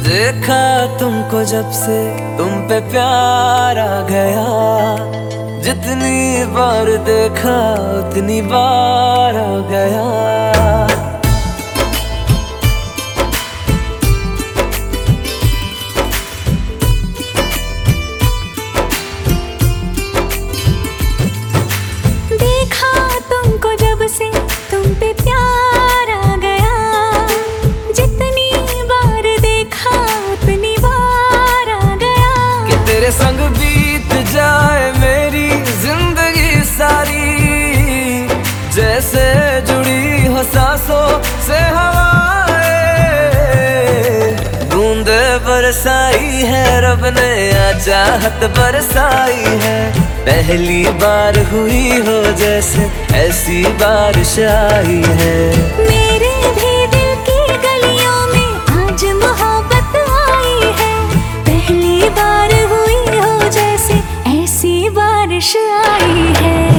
देखा तुमको जब से तुम पे प्यार आ गया, जितनी बार देखा उतनी बार आ गया। देखा तुमको जब से तुम पे प्यार आ गया, जितनी बार देखा उतनी बार आ गया। कि तेरे संग बीत जाए मेरी जिंदगी सारी, जैसे जुड़ी हो सांसों से हवाएं। बूंदे बरसाई है रब ने, आ चाहत बरसाई है। पहली बार हुई हो जैसे ऐसी बारिश आई है। मेरे भी दिल की गलियों में आज मोहब्बत आई है। पहली बार हुई हो जैसे ऐसी बारिश आई